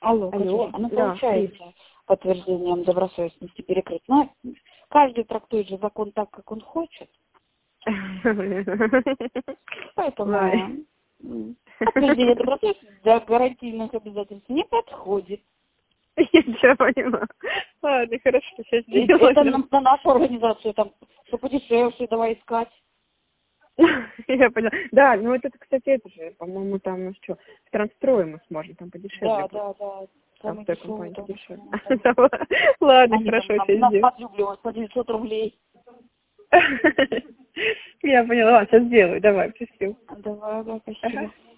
Алло, Алло, Катюша, да, привет. получается подтверждением добросовестности перекрыть. Но каждый трактует же закон так, как он хочет. Ой. Поэтому подтверждение добросовестности для гарантийных обязательств не подходит. Я тебя поняла. Ладно, хорошо, сейчас И это сделаю. на нашу организацию, там, что подешевше, давай искать. Я поняла. Да, ну вот это, кстати, это же, по-моему, там, ну что, в Трансстрое мы сможем, там подешевле Да, будет. да, да. Там в Самый той дешевый компании там. подешевле. Ладно, Они там хорошо, сейчас нас сделаю. подъюбливают по 900 рублей. Я поняла, сейчас сделаю, давай, пришлю. Давай, да, Ага. спасибо.